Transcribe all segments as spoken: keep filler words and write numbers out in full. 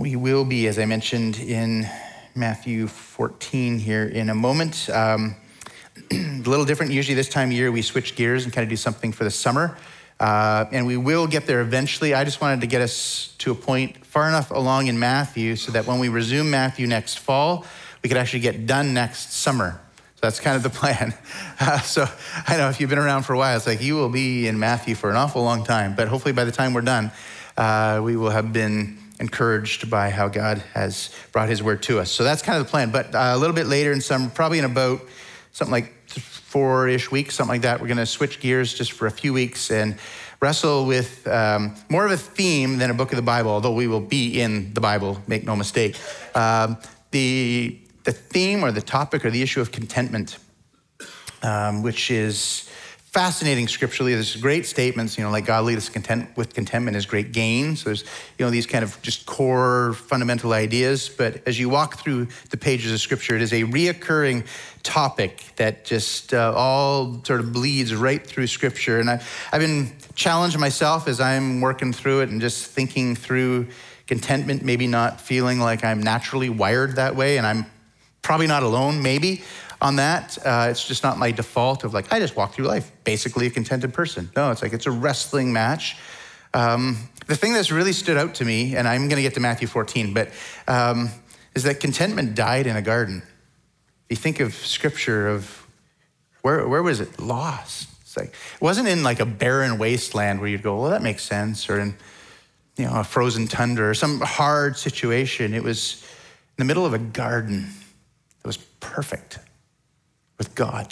We will be, as I mentioned, in Matthew fourteen here in a moment. Um, a little different. Usually this time of year, we switch gears and kind of do something for the summer. Uh, and we will get there eventually. I just wanted to get us to a point far enough along in Matthew so that when we resume Matthew next fall, we could actually get done next summer. So that's kind of the plan. Uh, so I know if you've been around for a while, it's like you will be in Matthew for an awful long time. But hopefully by the time we're done, uh, we will have been encouraged by how God has brought his word to us. So that's kind of the plan. But uh, a little bit later in summer, probably in about something like four-ish weeks, something like that, we're going to switch gears just for a few weeks and wrestle with um, more of a theme than a book of the Bible, although we will be in the Bible, make no mistake. Um, the, the theme or the topic or the issue of contentment, um, which is fascinating scripturally. There's great statements, you know, like God lead us content with contentment is great gain. So there's, you know, these kind of just core fundamental ideas. But as you walk through the pages of scripture, it is a reoccurring topic that just uh, all sort of bleeds right through scripture. And I, I've been challenged myself as I'm working through it and just thinking through contentment, maybe not feeling like I'm naturally wired that way. And I'm probably not alone, maybe. On that, uh, it's just not my default of like, I just walk through life, basically a contented person. No, it's like, it's a wrestling match. Um, the thing that's really stood out to me, and I'm going to get to Matthew fourteen, but um, is that contentment died in a garden. If you think of scripture of where where was it lost? It's like, it wasn't in like a barren wasteland where you'd go, well, that makes sense, or in, you know, a frozen tundra or some hard situation. It was in the middle of a garden that was perfect with God.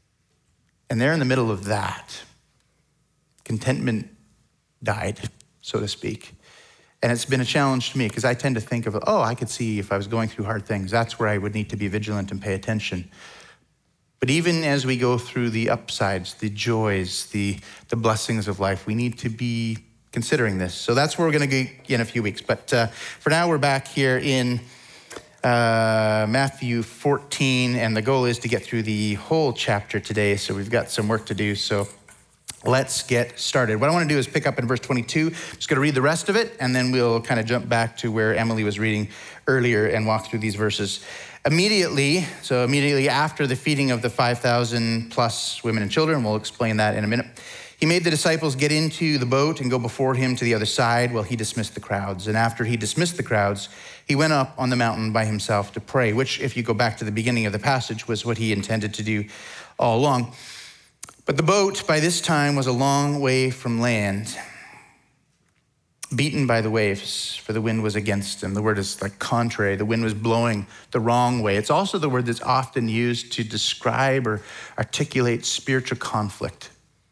And there in the middle of that, contentment died, so to speak. And it's been a challenge to me because I tend to think of, oh, I could see if I was going through hard things, that's where I would need to be vigilant and pay attention. But even as we go through the upsides, the joys, the, the blessings of life, we need to be considering this. So that's where we're going to go in a few weeks. But uh, for now, we're back here in Uh, Matthew fourteen, and the goal is to get through the whole chapter today, so we've got some work to do, so let's get started. What I want to do is pick up in verse twenty-two. I'm just going to read the rest of it, and then we'll kind of jump back to where Emily was reading earlier and walk through these verses. Immediately, so immediately after the feeding of the five thousand plus women and children, we'll explain that in a minute, he made the disciples get into the boat and go before him to the other side while he dismissed the crowds. And after he dismissed the crowds, he went up on the mountain by himself to pray, which, if you go back to the beginning of the passage, was what he intended to do all along. But the boat by this time was a long way from land, beaten by the waves, for the wind was against him. The word is like contrary. The wind was blowing the wrong way. It's also the word that's often used to describe or articulate spiritual conflict.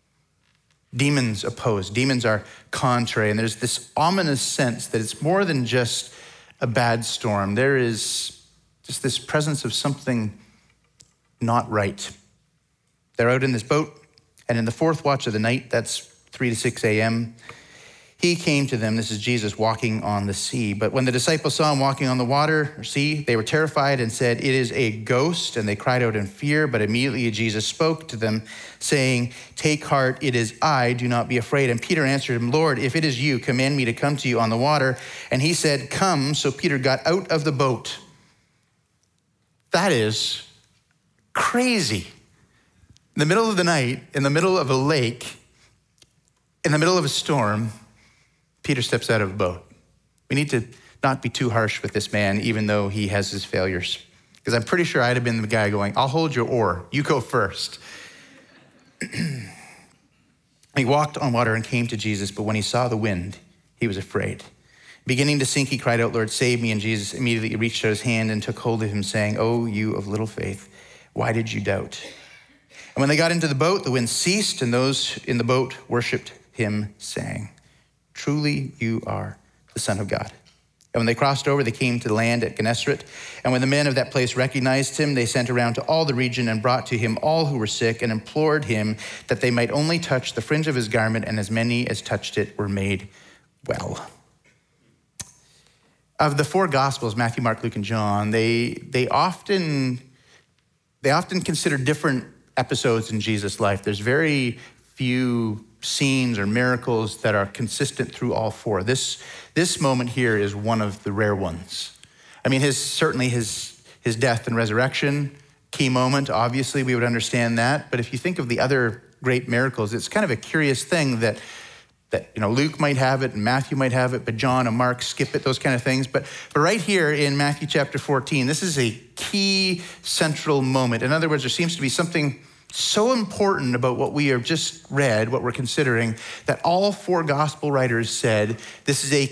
Demons oppose. Demons are contrary. And there's this ominous sense that it's more than just a bad storm. There is just this presence of something not right. They're out in this boat, and in the fourth watch of the night, that's three to six a.m., he came to them. This is Jesus walking on the sea. But when the disciples saw him walking on the water or sea, they were terrified and said, "It is a ghost." And they cried out in fear. But immediately Jesus spoke to them, saying, "Take heart, it is I, do not be afraid." And Peter answered him, "Lord, if it is you, command me to come to you on the water." And he said, "Come." So Peter got out of the boat. That is crazy. In the middle of the night, in the middle of a lake, in the middle of a storm, Peter steps out of the boat. We need to not be too harsh with this man, even though he has his failures. Because I'm pretty sure I'd have been the guy going, "I'll hold your oar. You go first." He walked on water and came to Jesus, but when he saw the wind, he was afraid. Beginning to sink, he cried out, "Lord, save me." And Jesus immediately reached out his hand and took hold of him, saying, "Oh, you of little faith, why did you doubt?" And when they got into the boat, the wind ceased, and those in the boat worshiped him, saying, "Truly you are the Son of God." And when they crossed over, they came to the land at Gennesaret. And when the men of that place recognized him, they sent around to all the region and brought to him all who were sick and implored him that they might only touch the fringe of his garment, and as many as touched it were made well. Of the four Gospels, Matthew, Mark, Luke, and John, they they often they often consider different episodes in Jesus' life. There's very few scenes or miracles that are consistent through all four. This, this moment here is one of the rare ones. I mean, his certainly his, his death and resurrection, key moment, obviously we would understand that. But if you think of the other great miracles, it's kind of a curious thing that that you know Luke might have it and Matthew might have it, but John and Mark skip it, those kind of things. But, but right here in Matthew chapter fourteen, this is a key central moment. In other words, there seems to be something so important about what we have just read, what we're considering, that all four gospel writers said this is a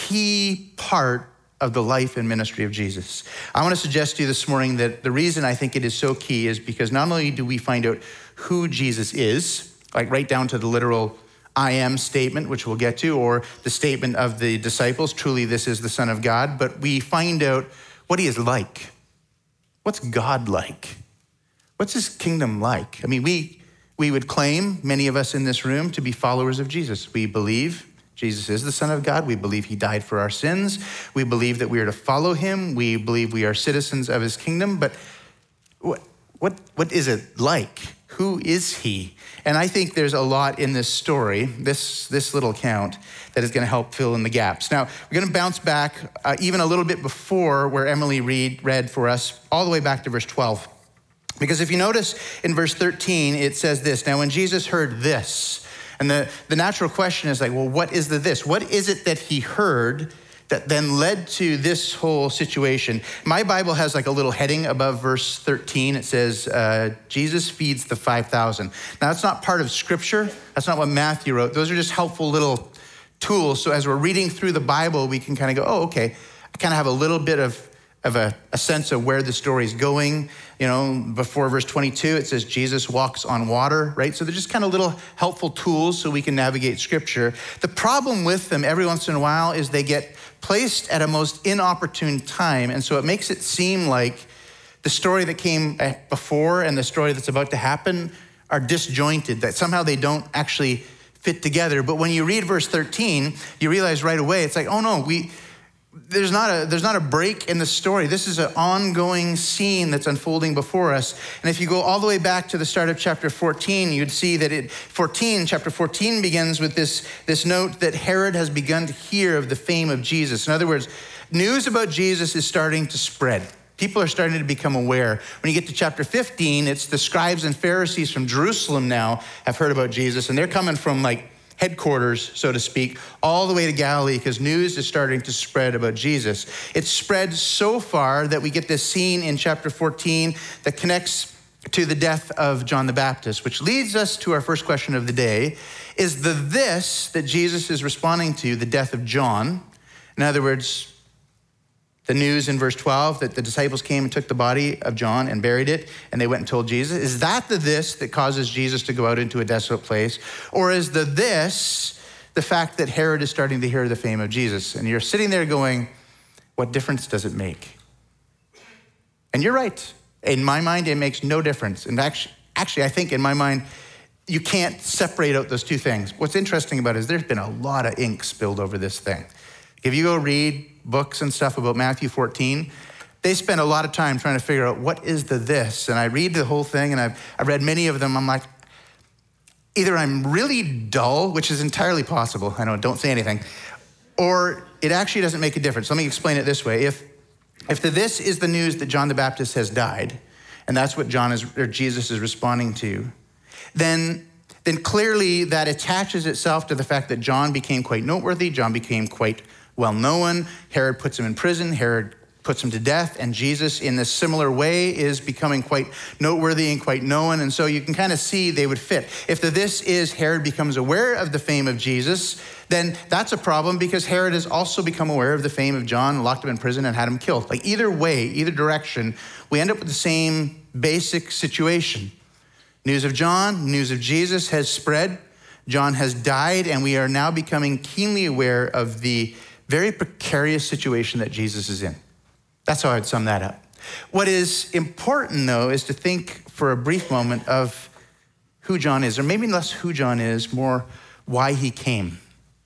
key part of the life and ministry of Jesus. I want to suggest to you this morning that the reason I think it is so key is because not only do we find out who Jesus is, like right down to the literal I am statement, which we'll get to, or the statement of the disciples, truly this is the Son of God, but we find out what he is like. What's God like? What's his kingdom like? I mean, we we would claim, many of us in this room, to be followers of Jesus. We believe Jesus is the Son of God. We believe he died for our sins. We believe that we are to follow him. We believe we are citizens of his kingdom. But what what what is it like? Who is he? And I think there's a lot in this story, this, this little account, that is going to help fill in the gaps. Now, we're going to bounce back uh, even a little bit before where Emily read, read for us, all the way back to verse twelve. Because if you notice in verse thirteen, it says this, now when Jesus heard this, and the, the natural question is like, well, what is the this? What is it that he heard that then led to this whole situation? My Bible has like a little heading above verse thirteen. It says, uh, Jesus feeds the five thousand. Now, that's not part of scripture. That's not what Matthew wrote. Those are just helpful little tools. So as we're reading through the Bible, we can kind of go, oh, okay, I kind of have a little bit of, of a, a sense of where the story's going. You know, before verse twenty-two, it says Jesus walks on water, right? So they're just kind of little helpful tools so we can navigate scripture. The problem with them every once in a while is they get placed at a most inopportune time. And so it makes it seem like the story that came before and the story that's about to happen are disjointed, that somehow they don't actually fit together. But when you read verse thirteen, you realize right away, it's like, oh no, we... There's not a there's not a break in the story. This is an ongoing scene that's unfolding before us. And if you go all the way back to the start of chapter fourteen, you'd see that it fourteen, chapter fourteen begins with this, this note that Herod has begun to hear of the fame of Jesus. In other words, news about Jesus is starting to spread. People are starting to become aware. When you get to chapter fifteen, it's the scribes and Pharisees from Jerusalem now have heard about Jesus, and they're coming from like headquarters, so to speak, all the way to Galilee because news is starting to spread about Jesus. It's spread so far that we get this scene in chapter fourteen that connects to the death of John the Baptist, which leads us to our first question of the day. Is the this that Jesus is responding to the death of John? In other words, the news in verse twelve that the disciples came and took the body of John and buried it, and they went and told Jesus. Is that the this that causes Jesus to go out into a desolate place? Or is the this the fact that Herod is starting to hear the fame of Jesus? And you're sitting there going, what difference does it make? And you're right. In my mind, it makes no difference. And actually, actually, I think in my mind, you can't separate out those two things. What's interesting about it is there's been a lot of ink spilled over this thing. If you go read books and stuff about Matthew fourteen, they spend a lot of time trying to figure out what is the this. And I read the whole thing, and I've, I've read many of them. I'm like, either I'm really dull, which is entirely possible. I know, don't say anything. Or it actually doesn't make a difference. Let me explain it this way. If, if the this is the news that John the Baptist has died, and that's what John is, or Jesus is responding to, then then clearly that attaches itself to the fact that John became quite noteworthy. John became quite well-known. Herod puts him in prison. Herod puts him to death. And Jesus, in this similar way, is becoming quite noteworthy and quite known. And so you can kind of see they would fit. If the this is Herod becomes aware of the fame of Jesus, then that's a problem because Herod has also become aware of the fame of John, locked him in prison, and had him killed. Like either way, either direction, we end up with the same basic situation. News of John, news of Jesus has spread. John has died, and we are now becoming keenly aware of the very precarious situation that Jesus is in. That's how I'd sum that up. What is important, though, is to think for a brief moment of who John is, or maybe less who John is, more why he came.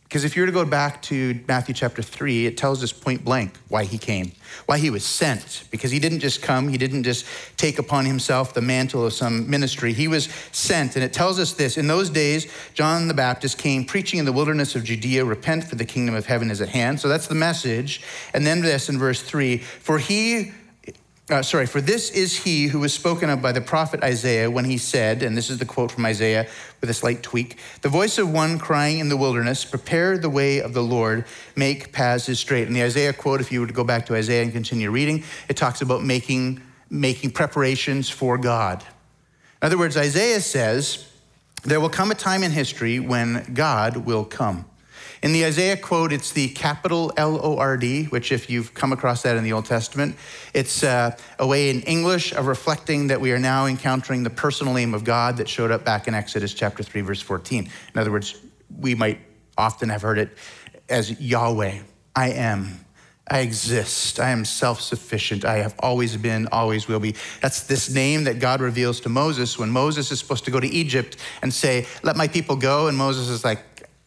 Because if you were to go back to Matthew chapter three, it tells us point blank why he came, why he was sent. Because he didn't just come, he didn't just take upon himself the mantle of some ministry. He was sent, and it tells us this. In those days, John the Baptist came preaching in the wilderness of Judea, repent for the kingdom of heaven is at hand. So that's the message. And then this in verse three, for he... Uh, sorry, for this is he who was spoken of by the prophet Isaiah when he said, and this is the quote from Isaiah with a slight tweak, the voice of one crying in the wilderness, prepare the way of the Lord, make paths straight. And the Isaiah quote, if you were to go back to Isaiah and continue reading, it talks about making, making preparations for God. In other words, Isaiah says, there will come a time in history when God will come. In the Isaiah quote, it's the capital L O R D, which if you've come across that in the Old Testament, it's uh, a way in English of reflecting that we are now encountering the personal name of God that showed up back in Exodus chapter three, verse fourteen. In other words, we might often have heard it as Yahweh. I am. I exist. I am self-sufficient. I have always been, always will be. That's this name that God reveals to Moses when Moses is supposed to go to Egypt and say, let my people go. And Moses is like,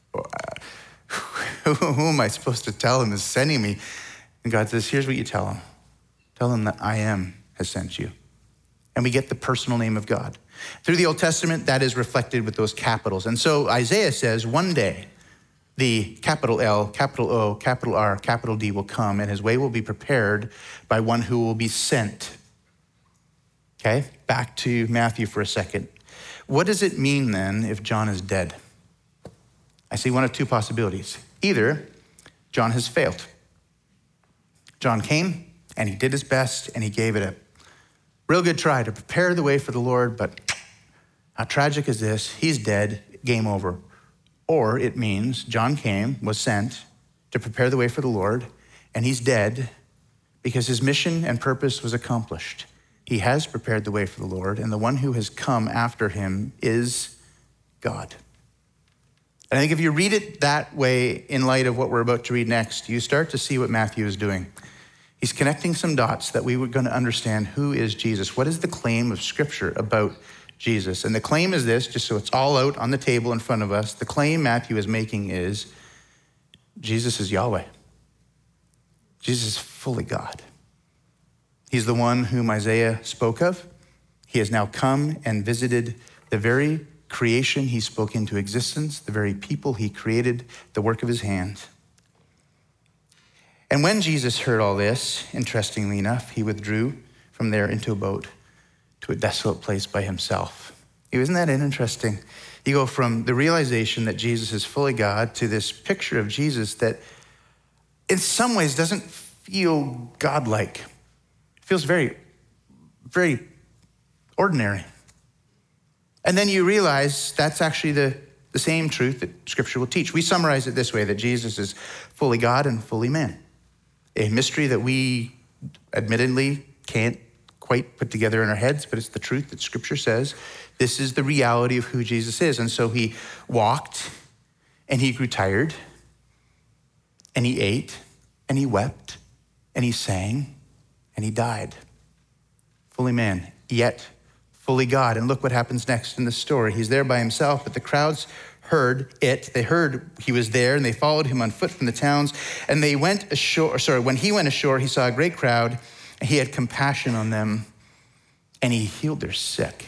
who am I supposed to tell him is sending me? And God says, here's what you tell him. Tell him that I am has sent you. And we get the personal name of God. Through the Old Testament, that is reflected with those capitals. And so Isaiah says one day, the capital L, capital O, capital R, capital D will come, and his way will be prepared by one who will be sent. Okay, back to Matthew for a second. What does it mean then if John is dead? I see one of two possibilities. Either John has failed. John came and he did his best and he gave it a real good try to prepare the way for the Lord, but how tragic is this? He's dead, game over. Or it means John came, was sent to prepare the way for the Lord, and he's dead because his mission and purpose was accomplished. He has prepared the way for the Lord, and the one who has come after him is God. And I think if you read it that way in light of what we're about to read next, you start to see what Matthew is doing. He's connecting some dots that we were going to understand who is Jesus. What is the claim of Scripture about Jesus? And the claim is this, just so it's all out on the table in front of us. The claim Matthew is making is Jesus is Yahweh. Jesus is fully God. He's the one whom Isaiah spoke of. He has now come and visited the very creation he spoke into existence, the very people he created, the work of his hand. And when Jesus heard all this, interestingly enough, he withdrew from there into a boat to a desolate place by himself. Isn't that interesting? You go from the realization that Jesus is fully God to this picture of Jesus that in some ways doesn't feel godlike. It feels very, very ordinary. And then you realize that's actually the, the same truth that Scripture will teach. We summarize it this way, that Jesus is fully God and fully man. A mystery that we admittedly can't quite put together in our heads, but it's the truth that Scripture says. This is the reality of who Jesus is. And so he walked, and he grew tired, and he ate, and he wept, and he sang, and he died. Fully man, yet fully God. And look what happens next in the story. He's there by himself, but the crowds heard it. They heard he was there, and they followed him on foot from the towns. And they went ashore, sorry, when he went ashore, he saw a great crowd, and he had compassion on them, and he healed their sick.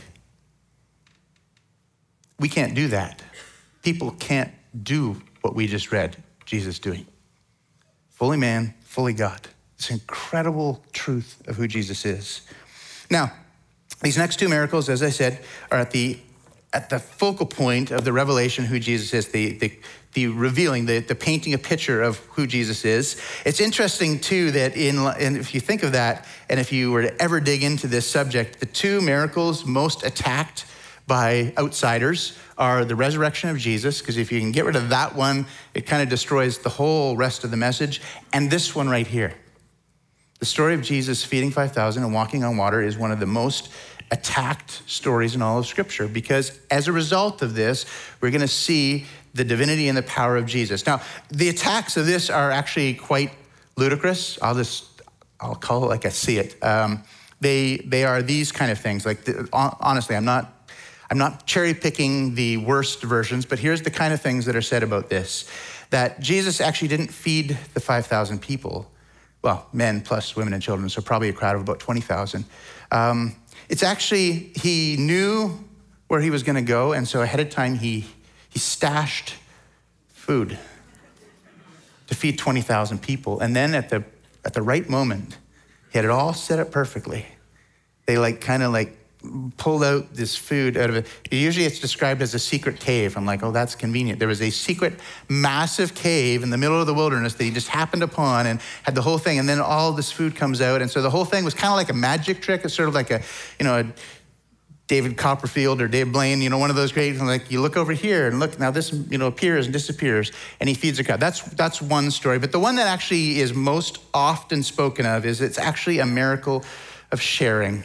We can't do that. People can't do what we just read Jesus doing. Fully man, fully God. This incredible truth of who Jesus is. Now, these next two miracles, as I said, are at the at the focal point of the revelation of who Jesus is, the, the, the revealing, the, the painting a picture of who Jesus is. It's interesting, too, that in, and if you think of that, and if you were to ever dig into this subject, the two miracles most attacked by outsiders are the resurrection of Jesus, because if you can get rid of that one, it kind of destroys the whole rest of the message, and this one right here. The story of Jesus feeding five thousand and walking on water is one of the most attacked stories in all of Scripture, because as a result of this, we're going to see the divinity and the power of Jesus. Now, the attacks of this are actually quite ludicrous. I'll just, I'll call it like I see it. Um, they they are these kind of things. Like, the, honestly, I'm not I'm not cherry picking the worst versions, but here's the kind of things that are said about this. that Jesus actually didn't feed the five thousand people. Well, men plus women and children, so probably a crowd of about twenty thousand. Um, it's actually, he knew where he was gonna go, and so ahead of time, he, he stashed food to feed twenty thousand people. And then at the at the right moment, he had it all set up perfectly. They like kind of like pulled out this food out of it. Usually it's described as a secret cave. I'm like, oh, that's convenient. There was a secret massive cave in the middle of the wilderness that he just happened upon and had the whole thing. And then all this food comes out. And so the whole thing was kind of like a magic trick. It's sort of like a, you know, a David Copperfield or Dave Blaine, you know, one of those great, like you look over here and look, now this, you know, appears and disappears and he feeds the crowd. That's, that's one story. But the one that actually is most often spoken of is it's actually a miracle of sharing.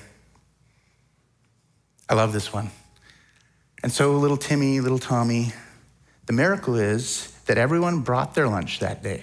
I love this one. And so little Timmy, little Tommy, the miracle is that everyone brought their lunch that day.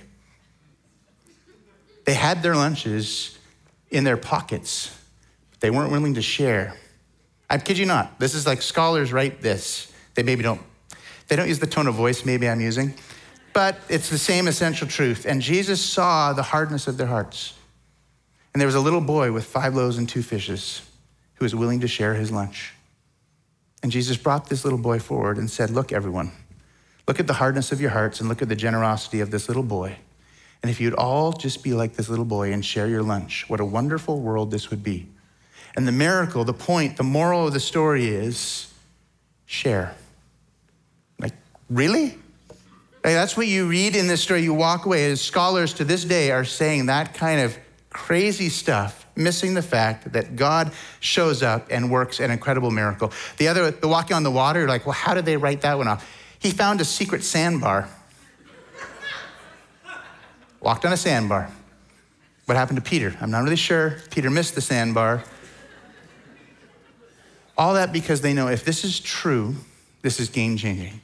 They had their lunches in their pockets, but they weren't willing to share. I kid you not. This is like scholars write this. They maybe don't, they don't use the tone of voice maybe I'm using, but it's the same essential truth. And Jesus saw the hardness of their hearts. And there was a little boy with five loaves and two fishes who was willing to share his lunch. And Jesus brought this little boy forward and said, look, everyone, look at the hardness of your hearts and look at the generosity of this little boy. And if you'd all just be like this little boy and share your lunch, what a wonderful world this would be. And the miracle, the point, the moral of the story is share. Like, really? Like, that's what you read in this story. You walk away as scholars to this day are saying that kind of crazy stuff, missing the fact that God shows up and works an incredible miracle. The other, the walking on the water, you're like, well, how did they write that one off? He found a secret sandbar. Walked on a sandbar. What happened to Peter? I'm not really sure. Peter missed the sandbar. All that because they know if this is true, this is game-changing.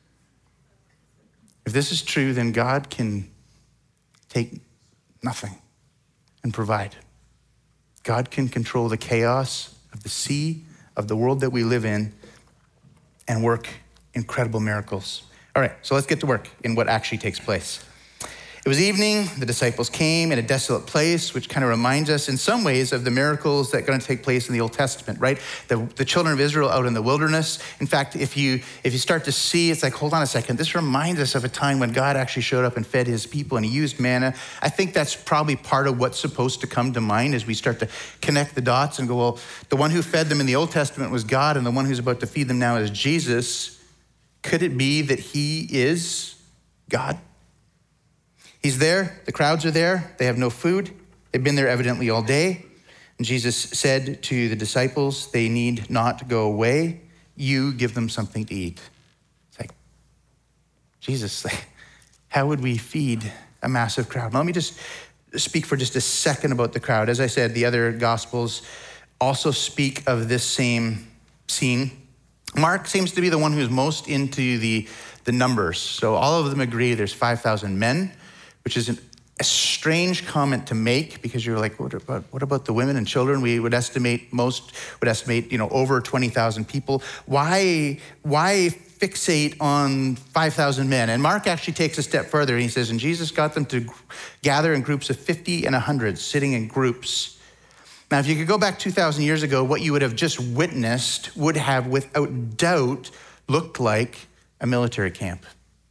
If this is true, then God can take nothing and provide. God can control the chaos of the sea, of the world that we live in, and work incredible miracles. All right, so let's get to work in what actually takes place. It was evening, the disciples came in a desolate place, which kind of reminds us in some ways of the miracles that are going to take place in the Old Testament, right? The, the children of Israel out in the wilderness. In fact, if you if you start to see, it's like, hold on a second, this reminds us of a time when God actually showed up and fed his people and he used manna. I think that's probably part of what's supposed to come to mind as we start to connect the dots and go, well, the one who fed them in the Old Testament was God and the one who's about to feed them now is Jesus. Could it be that he is God? He's there, the crowds are there, they have no food. They've been there evidently all day. And Jesus said to the disciples, they need not go away. You give them something to eat. It's like, Jesus, how would we feed a massive crowd? Now, let me just speak for just a second about the crowd. As I said, the other gospels also speak of this same scene. Mark seems to be the one who's most into the, the numbers. So all of them agree there's five thousand men, which is an, a strange comment to make because you're like, what about, what about the women and children? We would estimate, most would estimate, you know, over twenty thousand people. Why, why fixate on five thousand men? And Mark actually takes a step further and he says, and Jesus got them to gather in groups of fifty and one hundred, sitting in groups. Now, if you could go back two thousand years ago, what you would have just witnessed would have, without doubt, looked like a military camp.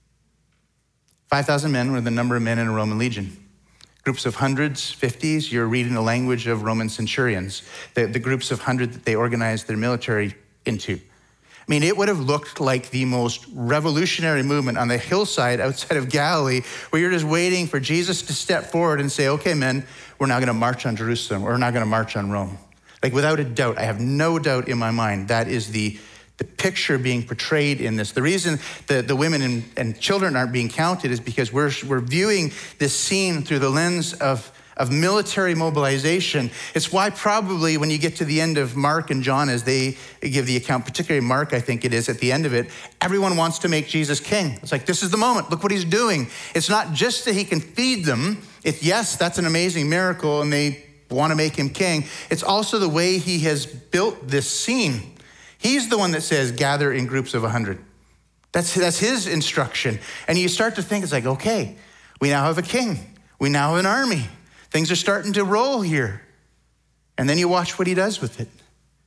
five thousand men were the number of men in a Roman legion. Groups of hundreds, fifties, you're reading the language of Roman centurions, the, the groups of hundred that they organized their military into. I mean, it would have looked like the most revolutionary movement on the hillside outside of Galilee, where you're just waiting for Jesus to step forward and say, okay, men, we're now gonna march on Jerusalem. We're not gonna march on Rome. Like, without a doubt, I have no doubt in my mind, that is the The picture being portrayed in this. The reason that the women and, and children aren't being counted is because we're, we're viewing this scene through the lens of, of military mobilization. It's why probably when you get to the end of Mark and John, as they give the account, particularly Mark, I think it is, at the end of it, everyone wants to make Jesus king. It's like, this is the moment. Look what he's doing. It's not just that he can feed them. It's, yes, that's an amazing miracle, and they want to make him king. It's also the way he has built this scene. He's the one that says, gather in groups of one hundred. That's, that's his instruction. And you start to think, it's like, okay, we now have a king. We now have an army. Things are starting to roll here. And then you watch what he does with it.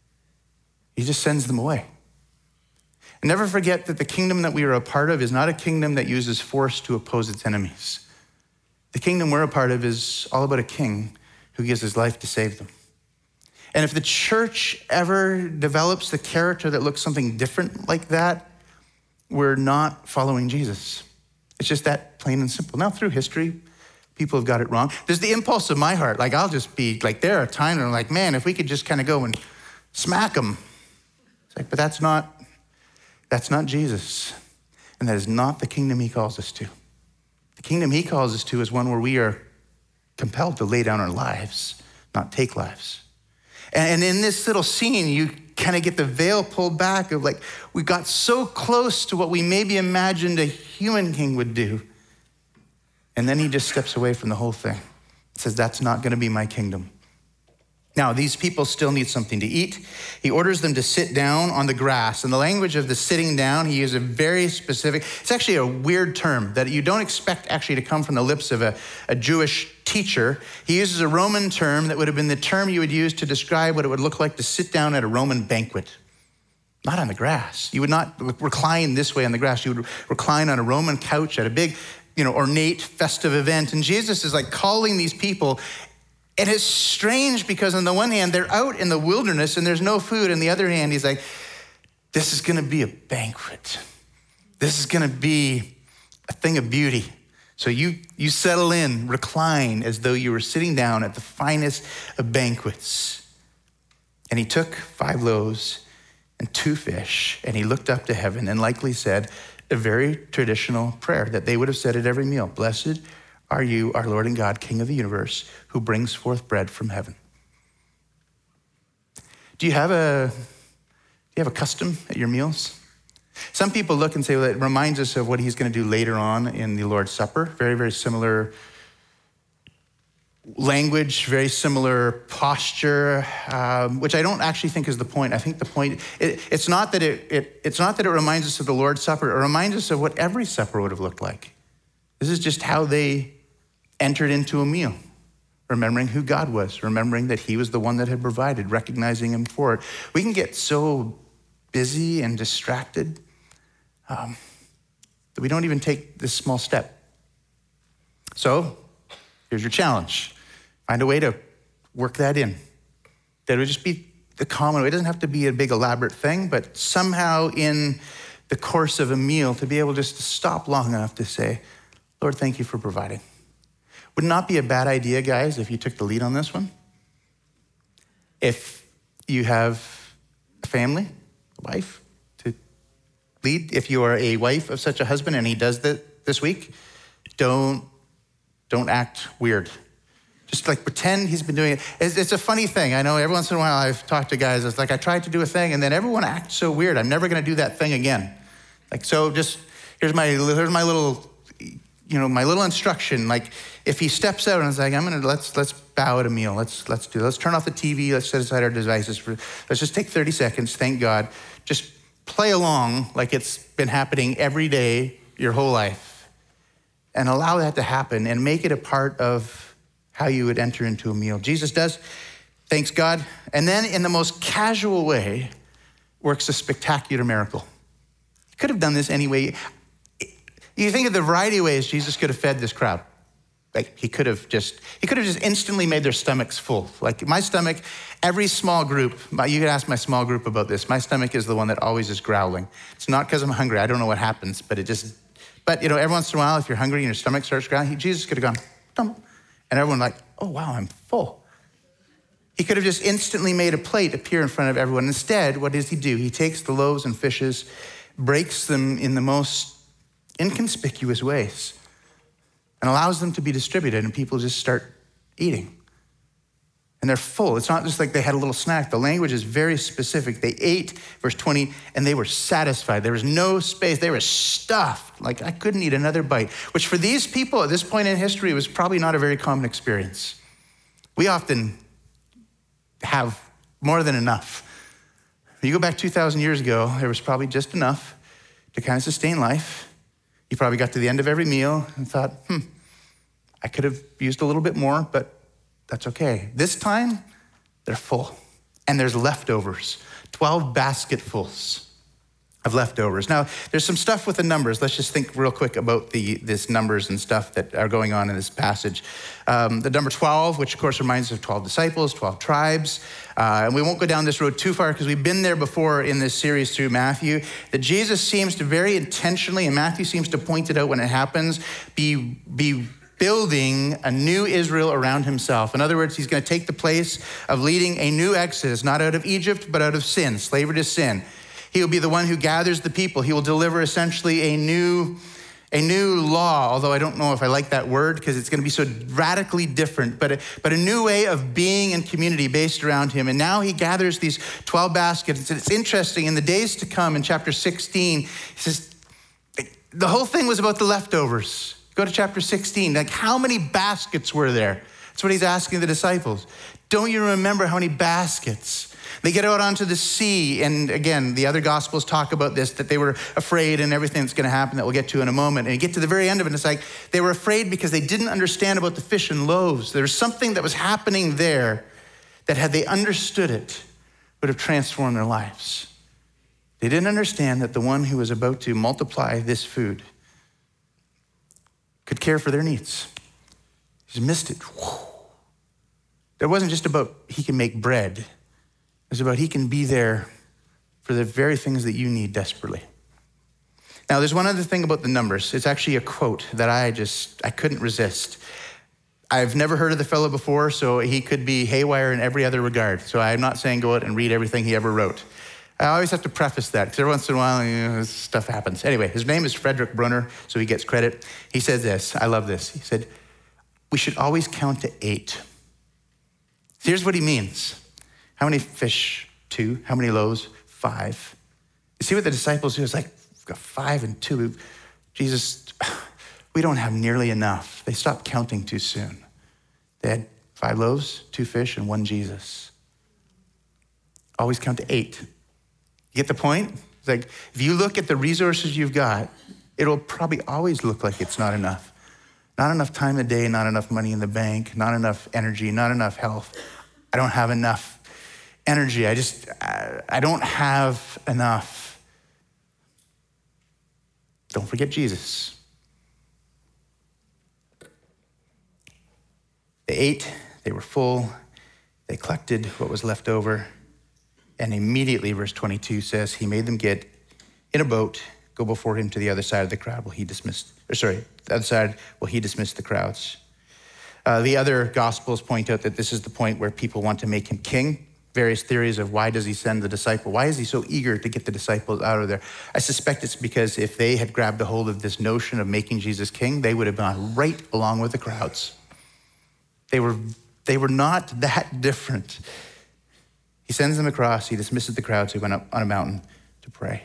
He just sends them away. And never forget that the kingdom that we are a part of is not a kingdom that uses force to oppose its enemies. The kingdom we're a part of is all about a king who gives his life to save them. And if the church ever develops the character that looks something different like that, we're not following Jesus. It's just that plain and simple. Now, through history, people have got it wrong. There's the impulse of my heart. Like, I'll just be like, there are times where I'm like, man, if we could just kind of go and smack them. It's like, but that's not, that's not Jesus. And that is not the kingdom he calls us to. The kingdom he calls us to is one where we are compelled to lay down our lives, not take lives. And in this little scene, you kind of get the veil pulled back of like, we got so close to what we maybe imagined a human king would do. And then he just steps away from the whole thing. Says, that's not going to be my kingdom. Now, these people still need something to eat. He orders them to sit down on the grass. And the language of the sitting down, he uses a very specific, it's actually a weird term that you don't expect actually to come from the lips of a, a Jewish teacher. He uses a Roman term that would have been the term you would use to describe what it would look like to sit down at a Roman banquet. Not on the grass. You would not recline this way on the grass. You would recline on a Roman couch at a big, you know, ornate festive event. And Jesus is like calling these people. And it's strange because on the one hand, they're out in the wilderness and there's no food. On the other hand, he's like, this is gonna be a banquet. This is gonna be a thing of beauty. So you, you settle in, recline as though you were sitting down at the finest of banquets. And he took five loaves and two fish, and he looked up to heaven and likely said a very traditional prayer that they would have said at every meal. Blessed are you, our Lord and God, King of the universe, who brings forth bread from heaven. Do you have a, do you have a custom at your meals? Some people look and say, well, it reminds us of what he's going to do later on in the Lord's Supper. Very, very similar language, very similar posture, um, which I don't actually think is the point. I think the point, it, it's not that it, it, it's not that it reminds us of the Lord's Supper. It reminds us of what every supper would have looked like. This is just how they entered into a meal, remembering who God was, remembering that he was the one that had provided, recognizing him for it. We can get so busy and distracted um, that we don't even take this small step. So here's your challenge. Find a way to work that in. That would just be the common way. It doesn't have to be a big elaborate thing, but somehow in the course of a meal to be able just to stop long enough to say, Lord, thank you for providing. Would not be a bad idea, guys, if you took the lead on this one. If you have a family, a wife to lead, if you are a wife of such a husband and he does that this week, don't, don't act weird. Just like pretend he's been doing it. It's, it's a funny thing. I know every once in a while I've talked to guys, it's like I tried to do a thing and then everyone acts so weird. I'm never gonna do that thing again. Like, so just, here's my, here's my little, you know, my little instruction. Like if he steps out and is like, I'm gonna, let's let's bow at a meal. Let's let's do, let's turn off the T V. Let's set aside our devices. For, let's just take thirty seconds. Thank God. Just play along like it's been happening every day your whole life, and allow that to happen and make it a part of how you would enter into a meal. Jesus does. Thanks God, and then in the most casual way, works a spectacular miracle. He could have done this anyway. You think of the variety of ways Jesus could have fed this crowd. Like he could have just, he could have just instantly made their stomachs full. Like my stomach, every small group, you could ask my small group about this. My stomach is the one that always is growling. It's not because I'm hungry. I don't know what happens, but it just, but you know, every once in a while, if you're hungry and your stomach starts growling, Jesus could have gone, Dum. And everyone like, oh wow, I'm full. He could have just instantly made a plate appear in front of everyone. Instead, what does he do? He takes the loaves and fishes, breaks them in the most inconspicuous ways, and allows them to be distributed, and people just start eating. And they're full. It's not just like they had a little snack. The language is very specific. They ate, verse twenty, and they were satisfied. There was no space. They were stuffed. Like, I couldn't eat another bite, which for these people at this point in history was probably not a very common experience. We often have more than enough. You go back two thousand years ago, there was probably just enough to kind of sustain life. You probably got to the end of every meal and thought, hmm, I could have used a little bit more, but that's okay. This time, they're full, and there's leftovers, twelve basketfuls of leftovers. Now, there's some stuff with the numbers. Let's just think real quick about the this numbers and stuff that are going on in this passage. Um, the number twelve, which of course reminds us of twelve disciples, twelve tribes. Uh, and we won't go down this road too far because we've been there before in this series through Matthew, that Jesus seems to very intentionally, and Matthew seems to point it out when it happens, be, be building a new Israel around himself. In other words, he's going to take the place of leading a new exodus, not out of Egypt, but out of sin, slavery to sin. He will be the one who gathers the people. He will deliver essentially a new, a new law, although I don't know if I like that word because it's going to be so radically different, but a, but a new way of being in community based around him. And now he gathers these twelve baskets. And it's interesting, in the days to come, in chapter sixteen, he says, the whole thing was about the leftovers. Go to chapter sixteen. Like, how many baskets were there? That's what he's asking the disciples. Don't you remember how many baskets? They get out onto the sea, and again, the other gospels talk about this, that they were afraid and everything that's going to happen that we'll get to in a moment. And you get to the very end of it, and it's like they were afraid because they didn't understand about the fish and loaves. There was something that was happening there that, had they understood it, would have transformed their lives. They didn't understand that the one who was about to multiply this food could care for their needs. He just missed it. It wasn't just about he can make bread. It was about he can be there for the very things that you need desperately. Now, there's one other thing about the numbers. It's actually a quote that I just, I couldn't resist. I've never heard of the fellow before, so he could be haywire in every other regard. So I'm not saying go out and read everything he ever wrote. I always have to preface that, because every once in a while, you know, stuff happens. Anyway, his name is Frederick Brunner, so he gets credit. He said this, I love this. He said, we should always count to eight. Here's what he means. How many fish? Two. How many loaves? Five. You see what the disciples do? It's like, we've got five and two. Jesus, we don't have nearly enough. They stopped counting too soon. They had five loaves, two fish, and one Jesus. Always count to eight. You get the point? It's like, if you look at the resources you've got, it'll probably always look like it's not enough. Not enough time a day, not enough money in the bank, not enough energy, not enough health. I don't have enough energy. I just, I don't have enough. Don't forget Jesus. They ate, they were full, they collected what was left over, and immediately, verse twenty-two says, he made them get in a boat, go before him to the other side of the crowd while he dismissed, or sorry, the other side while he dismissed the crowds. Uh, the other gospels point out that this is the point where people want to make him king. Various theories of why does he send the disciple? Why is he so eager to get the disciples out of there? I suspect it's because if they had grabbed a hold of this notion of making Jesus king, they would have gone right along with the crowds. They were, they were not that different. He sends them across, he dismisses the crowds, he went up on a mountain to pray.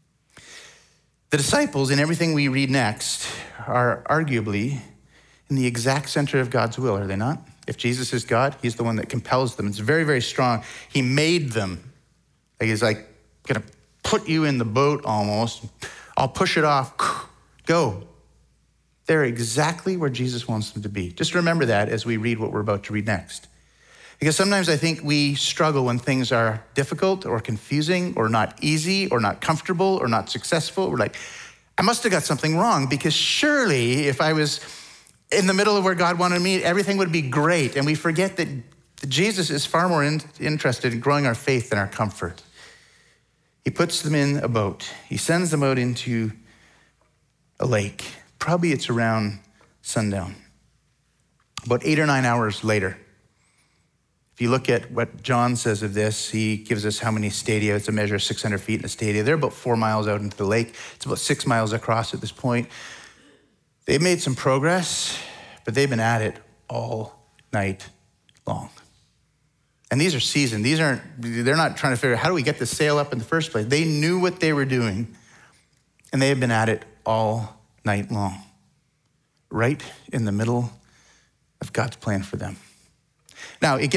The disciples, in everything we read next, are arguably in the exact center of God's will, are they not? If Jesus is God, he's the one that compels them. It's very, very strong. He made them. Like he's like, gonna put you in the boat almost. I'll push it off. Go. They're exactly where Jesus wants them to be. Just remember that as we read what we're about to read next. Because sometimes I think we struggle when things are difficult or confusing or not easy or not comfortable or not successful. We're like, I must have got something wrong, because surely if I was in the middle of where God wanted me, everything would be great. And we forget that Jesus is far more in, interested in growing our faith than our comfort. He puts them in a boat. He sends them out into a lake. Probably it's around sundown. About eight or nine hours later, if you look at what John says of this, he gives us how many stadia. It's a measure of six hundred feet in a stadia. They're about four miles out into the lake. It's about six miles across at this point. They've made some progress, but they've been at it all night long. And these are seasoned. These aren't, they're not trying to figure out how do we get the sail up in the first place. They knew what they were doing, and they have been at it all night long, right in the middle of God's plan for them. Now, it gets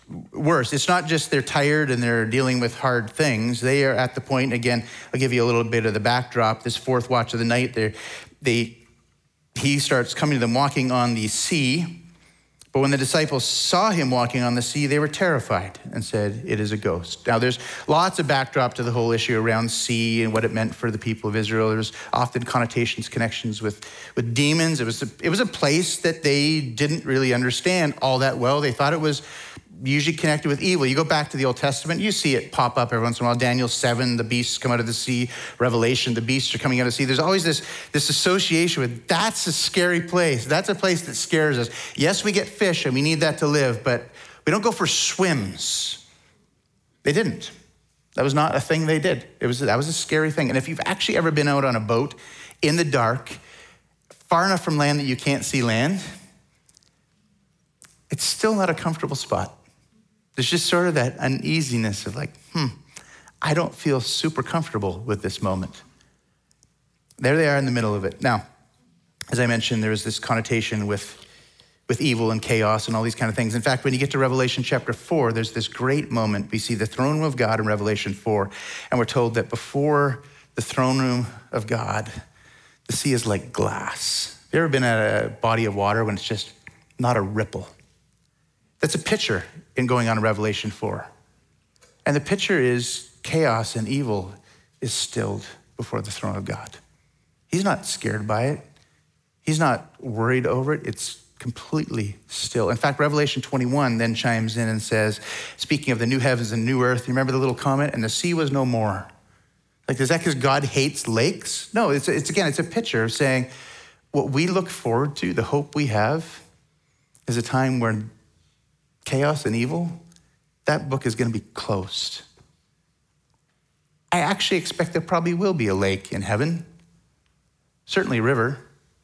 worse. It's not just they're tired and they're dealing with hard things. They are at the point, again, I'll give you a little bit of the backdrop. This fourth watch of the night, they they he starts coming to them walking on the sea. But when the disciples saw him walking on the sea, they were terrified and said, it is a ghost. Now, there's lots of backdrop to the whole issue around sea and what it meant for the people of Israel. There's often connotations, connections with, with demons. It was, a, it was a place that they didn't really understand all that well. They thought it was usually connected with evil. You go back to the Old Testament, you see it pop up every once in a while. Daniel seven, the beasts come out of the sea. Revelation, the beasts are coming out of the sea. There's always this, this association with, that's a scary place. That's a place that scares us. Yes, we get fish and we need that to live, but we don't go for swims. They didn't. That was not a thing they did. It was, that was a scary thing. And if you've actually ever been out on a boat in the dark, far enough from land that you can't see land, it's still not a comfortable spot. There's just sort of that uneasiness of like, hmm, I don't feel super comfortable with this moment. There they are in the middle of it. Now, as I mentioned, there is this connotation with, with evil and chaos and all these kind of things. In fact, when you get to Revelation chapter four, there's this great moment. We see the throne room of God in Revelation four, and we're told that before the throne room of God, the sea is like glass. Have you ever been at a body of water when it's just not a ripple? That's a picture in going on in Revelation four. And the picture is chaos and evil is stilled before the throne of God. He's not scared by it. He's not worried over it. It's completely still. In fact, Revelation twenty-one then chimes in and says, speaking of the new heavens and new earth, you remember the little comment? And the sea was no more. Like, is that because God hates lakes? No, it's, it's again, it's a picture of saying what we look forward to, the hope we have, is a time where chaos and evil, that book is going to be closed. I actually expect there probably will be a lake in heaven, certainly a river.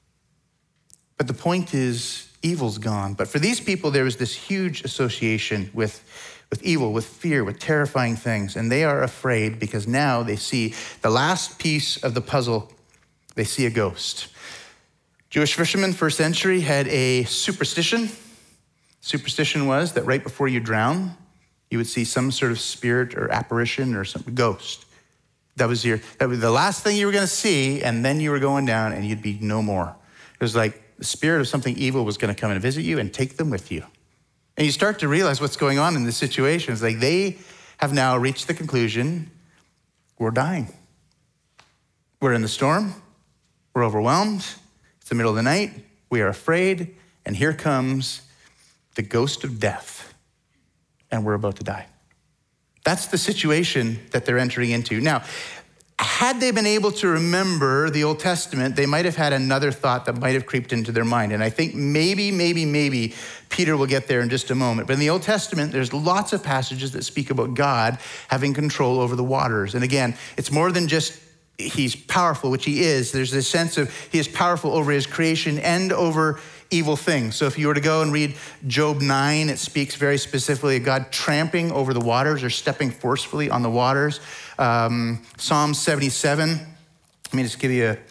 But the point is, evil's gone. But for these people, there is this huge association with, with evil, with fear, with terrifying things. And they are afraid because now they see the last piece of the puzzle. They see a ghost. Jewish fishermen, first century, had a superstition. Superstition was that right before you drown, you would see some sort of spirit or apparition or some ghost. That was your, that was the last thing you were going to see, and then you were going down and you'd be no more. It was like the spirit of something evil was going to come and visit you and take them with you. And you start to realize what's going on in this situation. It's like they have now reached the conclusion, we're dying. We're in the storm. We're overwhelmed. It's the middle of the night. We are afraid. And here comes the ghost of death, and we're about to die. That's the situation that they're entering into. Now, had they been able to remember the Old Testament, they might have had another thought that might have creeped into their mind. And I think maybe, maybe, maybe Peter will get there in just a moment. But in the Old Testament, there's lots of passages that speak about God having control over the waters. And again, it's more than just he's powerful, which he is. There's this sense of he is powerful over his creation and over evil things. So if you were to go and read Job nine, it speaks very specifically of God tramping over the waters or stepping forcefully on the waters. Um, Psalm seventy-seven, let me just give you a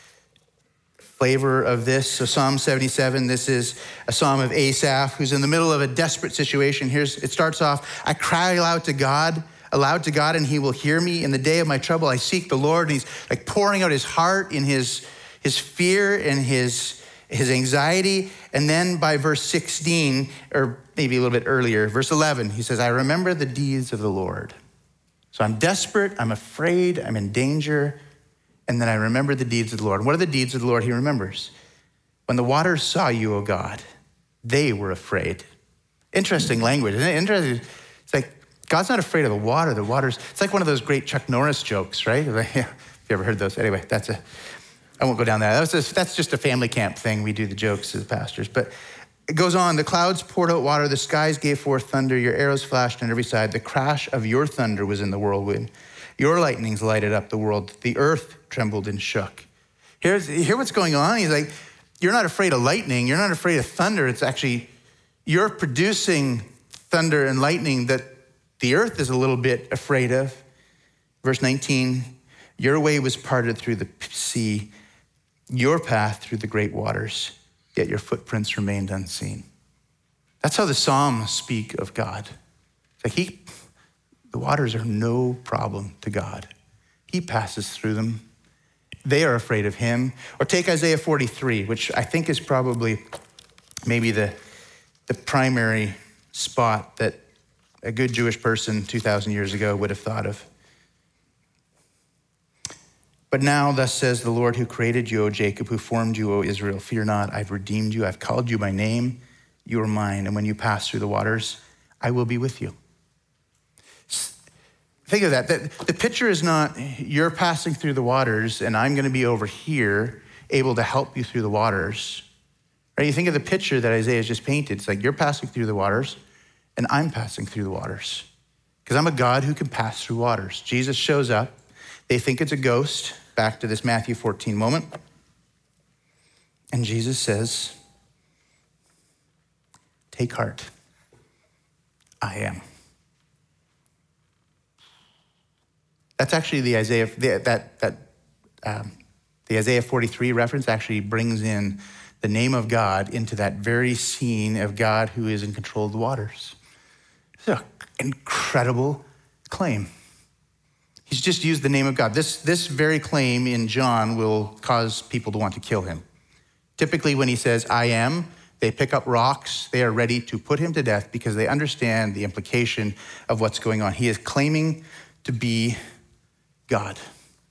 flavor of this. So Psalm seventy-seven, this is a psalm of Asaph, who's in the middle of a desperate situation. Here's, it starts off, I cry aloud to God, aloud to God, and he will hear me. In the day of my trouble, I seek the Lord. And he's like pouring out his heart in his, his fear and his his anxiety. And then by verse sixteen, or maybe a little bit earlier, verse eleven, he says, I remember the deeds of the Lord. So I'm desperate, I'm afraid, I'm in danger, and then I remember the deeds of the Lord. And what are the deeds of the Lord he remembers? When the waters saw you, O God, they were afraid. Interesting language, isn't it? Interesting. It's like, God's not afraid of the water, the waters. It's like one of those great Chuck Norris jokes, right? Have you ever heard those? Anyway, that's a, I won't go down that. That's just, that's just a family camp thing. We do the jokes as pastors. But it goes on. The clouds poured out water. The skies gave forth thunder. Your arrows flashed on every side. The crash of your thunder was in the whirlwind. Your lightnings lighted up the world. The earth trembled and shook. Here's, hear what's going on? He's like, you're not afraid of lightning. You're not afraid of thunder. It's actually, you're producing thunder and lightning that the earth is a little bit afraid of. Verse nineteen, your way was parted through the sea, your path through the great waters, yet your footprints remained unseen. That's how the Psalms speak of God. It's like he, the waters are no problem to God. He passes through them. They are afraid of him. Or take Isaiah forty-three, which I think is probably maybe the, the primary spot that a good Jewish person two thousand years ago would have thought of. But now, thus says the Lord who created you, O Jacob, who formed you, O Israel, fear not, I've redeemed you, I've called you by name, you are mine, and when you pass through the waters, I will be with you. Think of that. The, the picture is not you're passing through the waters and I'm going to be over here able to help you through the waters. Right? You think of the picture that Isaiah just painted. It's like you're passing through the waters and I'm passing through the waters because I'm a God who can pass through waters. Jesus shows up. They think it's a ghost. Back to this Matthew fourteen moment. And Jesus says, take heart. I am. That's actually the Isaiah, the, that, that, um, the Isaiah forty-three reference actually brings in the name of God into that very scene of God who is in control of the waters. It's an incredible claim. He's just used the name of God. This, this very claim in John will cause people to want to kill him. Typically when he says, I am, they pick up rocks. They are ready to put him to death because they understand the implication of what's going on. He is claiming to be God.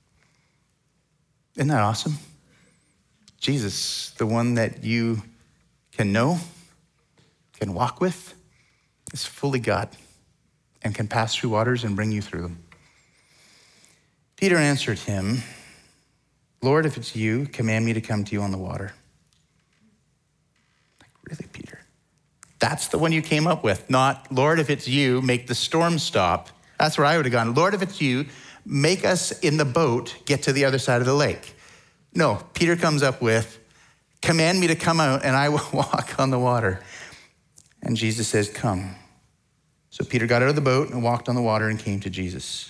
Isn't that awesome? Jesus, the one that you can know, can walk with, is fully God and can pass through waters and bring you through them. Peter answered him, Lord, if it's you, command me to come to you on the water. Like, really, Peter? That's the one you came up with, not, Lord, if it's you, make the storm stop. That's where I would have gone. Lord, if it's you, make us in the boat get to the other side of the lake. No, Peter comes up with, command me to come out and I will walk on the water. And Jesus says, come. So Peter got out of the boat and walked on the water and came to Jesus.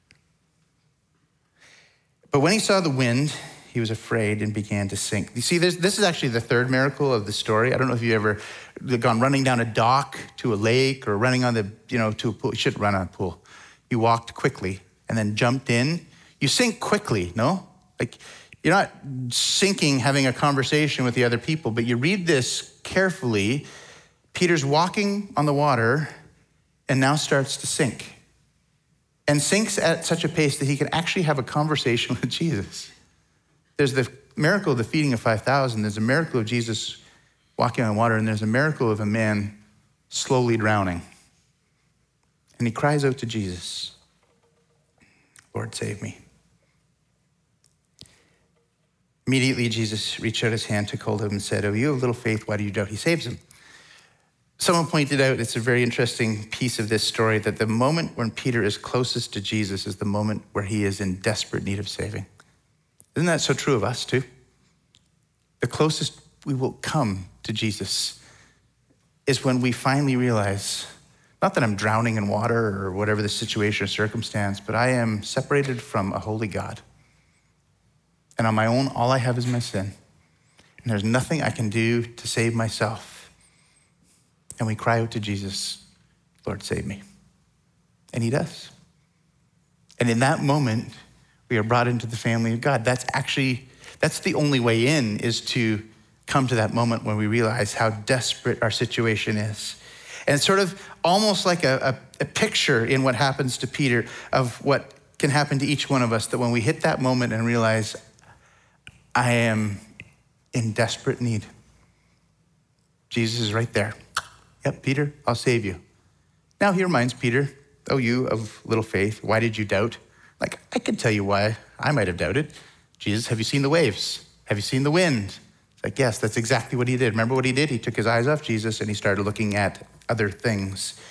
But when he saw the wind, he was afraid and began to sink. You see, this, this is actually the third miracle of the story. I don't know if you've ever gone running down a dock to a lake or running on the, you know, to a pool. You shouldn't run on a pool. You walked quickly and then jumped in. You sink quickly, no? Like, you're not sinking having a conversation with the other people, but you read this carefully. Peter's walking on the water and now starts to sink. And sinks at such a pace that he can actually have a conversation with Jesus. There's the miracle of the feeding of five thousand. There's a miracle of Jesus walking on water, and there's a miracle of a man slowly drowning. And he cries out to Jesus, Lord, save me. Immediately, Jesus reached out his hand, took hold of him and said, oh, you have little faith, why do you doubt? He saves him. Someone pointed out, it's a very interesting piece of this story, that the moment when Peter is closest to Jesus is the moment where he is in desperate need of saving. Isn't that so true of us too? The closest we will come to Jesus is when we finally realize, not that I'm drowning in water or whatever the situation or circumstance, but I am separated from a holy God. And on my own, all I have is my sin. And there's nothing I can do to save myself. And we cry out to Jesus, Lord, save me. And he does. And in that moment, we are brought into the family of God. That's actually, that's the only way in, is to come to that moment when we realize how desperate our situation is. And it's sort of almost like a, a, a picture in what happens to Peter of what can happen to each one of us, that when we hit that moment and realize, I am in desperate need. Jesus is right there. Yep, Peter, I'll save you. Now he reminds Peter, oh, you of little faith, why did you doubt? Like, I can tell you why I might have doubted. Jesus, have you seen the waves? Have you seen the wind? It's like, yes, that's exactly what he did. Remember what he did? He took his eyes off Jesus and he started looking at other things.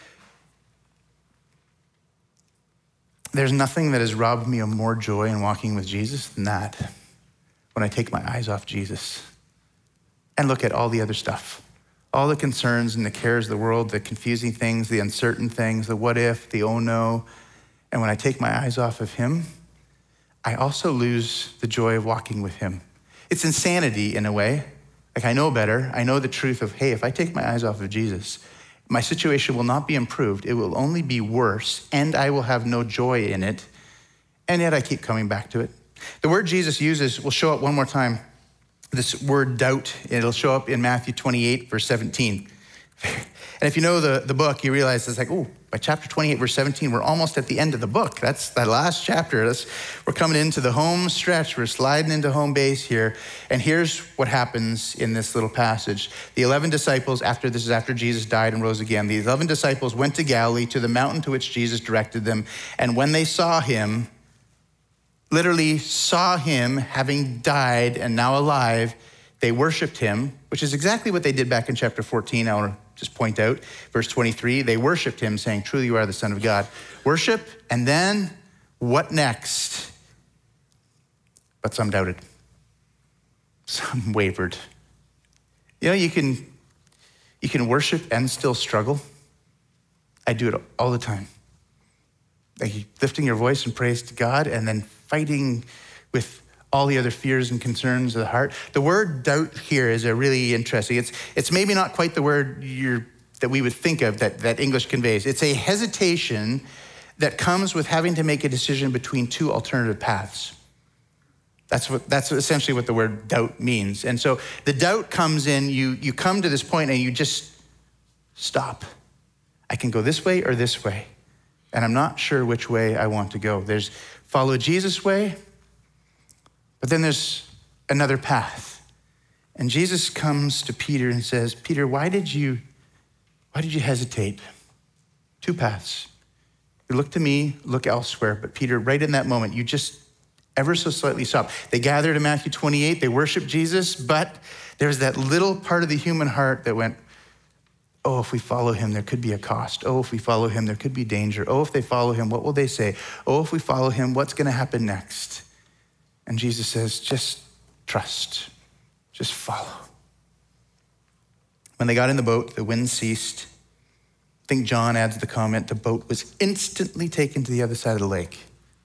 There's nothing that has robbed me of more joy in walking with Jesus than that, when I take my eyes off Jesus and look at all the other stuff. All the concerns and the cares of the world, the confusing things, the uncertain things, the what if, the oh no. And when I take my eyes off of him, I also lose the joy of walking with him. It's insanity in a way. Like, I know better. I know the truth of, hey, if I take my eyes off of Jesus, my situation will not be improved. It will only be worse, and I will have no joy in it. And yet I keep coming back to it. The word Jesus uses will show up one more time. This word doubt, it'll show up in Matthew twenty-eight, verse seventeen. And if you know the, the book, you realize it's like, oh, by chapter twenty-eight, verse seventeen, we're almost at the end of the book. That's that last chapter. That's, we're coming into the home stretch. We're sliding into home base here. And here's what happens in this little passage. The eleven disciples, after this is after Jesus died and rose again, the eleven disciples went to Galilee, to the mountain to which Jesus directed them. And when they saw him, literally saw him having died and now alive, they worshiped him, which is exactly what they did back in chapter fourteen. I want to just point out, verse twenty-three, they worshiped him saying, truly you are the Son of God. Worship, and then what next? But some doubted. Some wavered. You know, you can, you can worship and still struggle. I do it all the time. Like lifting your voice in praise to God and then fighting with all the other fears and concerns of the heart. The word doubt here is a really interesting. It's it's maybe not quite the word you're, that we would think of that, that English conveys. It's a hesitation that comes with having to make a decision between two alternative paths. That's what that's essentially what the word doubt means. And so the doubt comes in, you you come to this point and you just stop. I can go this way or this way. And I'm not sure which way I want to go. There's follow Jesus' way, but then there's another path. And Jesus comes to Peter and says, Peter, why did you, why did you hesitate? Two paths. You look to me, look elsewhere. But Peter, right in that moment, you just ever so slightly stop. They gathered in Matthew twenty-eight, they worshiped Jesus, but there's that little part of the human heart that went, oh, if we follow him, there could be a cost. Oh, if we follow him, there could be danger. Oh, if they follow him, what will they say? Oh, if we follow him, what's going to happen next? And Jesus says, just trust, just follow. When they got in the boat, the wind ceased. I think John adds the comment, the boat was instantly taken to the other side of the lake.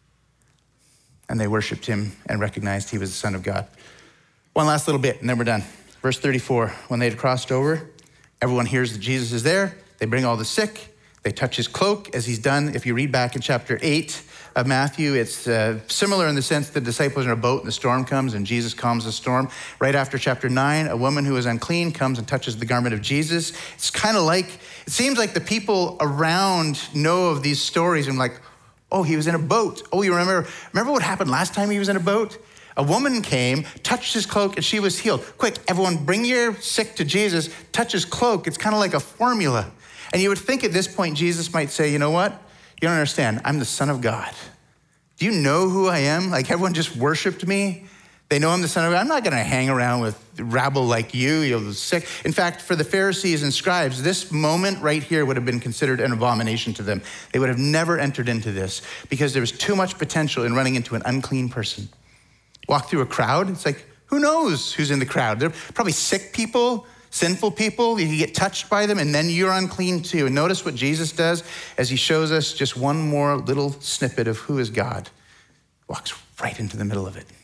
And they worshiped him and recognized he was the Son of God. One last little bit, and then we're done. Verse thirty-four, when they had crossed over, everyone hears that Jesus is there. They bring all the sick. They touch his cloak as he's done. If you read back in chapter eight of Matthew, it's uh, similar in the sense the disciples are in a boat and the storm comes and Jesus calms the storm. Right after chapter nine, a woman who is unclean comes and touches the garment of Jesus. It's kind of like, it seems like the people around know of these stories and like, oh, he was in a boat. Oh, you remember, remember what happened last time he was in a boat? A woman came, touched his cloak, and she was healed. Quick, everyone, bring your sick to Jesus, touch his cloak. It's kind of like a formula. And you would think at this point, Jesus might say, you know what? You don't understand. I'm the Son of God. Do you know who I am? Like everyone just worshiped me. They know I'm the Son of God. I'm not going to hang around with rabble like you. You're sick. In fact, for the Pharisees and scribes, this moment right here would have been considered an abomination to them. They would have never entered into this because there was too much potential in running into an unclean person. Walk through a crowd, it's like, who knows who's in the crowd? They're probably sick people, sinful people. You can get touched by them, and then you're unclean too. And notice what Jesus does as he shows us just one more little snippet of who is God. Walks right into the middle of it.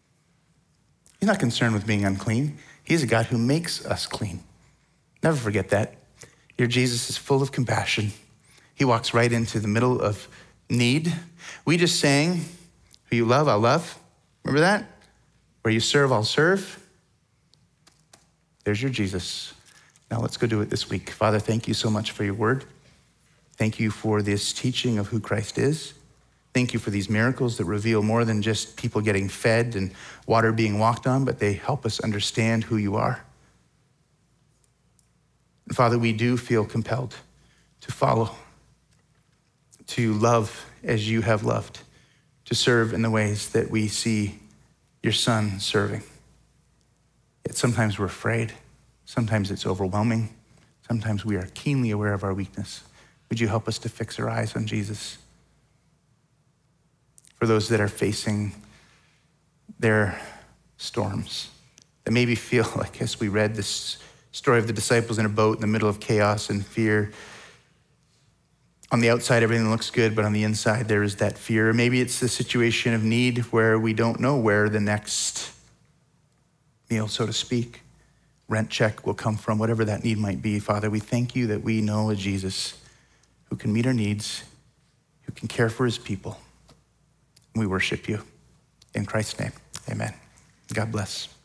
He's not concerned with being unclean. He's a God who makes us clean. Never forget that. Your Jesus is full of compassion. He walks right into the middle of need. We just sang, who you love, I'll love. Remember that? Where you serve, I'll serve. There's your Jesus. Now let's go do it this week. Father, thank you so much for your word. Thank you for this teaching of who Christ is. Thank you for these miracles that reveal more than just people getting fed and water being walked on, but they help us understand who you are. And Father, we do feel compelled to follow, to love as you have loved, to serve in the ways that we see your Son serving. Yet sometimes we're afraid. Sometimes it's overwhelming. Sometimes we are keenly aware of our weakness. Would you help us to fix our eyes on Jesus? For those that are facing their storms, that maybe feel like, as we read this story of the disciples in a boat in the middle of chaos and fear, on the outside, everything looks good, but on the inside, there is that fear. Maybe it's the situation of need where we don't know where the next meal, so to speak, rent check will come from, whatever that need might be. Father, we thank you that we know a Jesus who can meet our needs, who can care for his people. We worship you. In Christ's name, amen. God bless.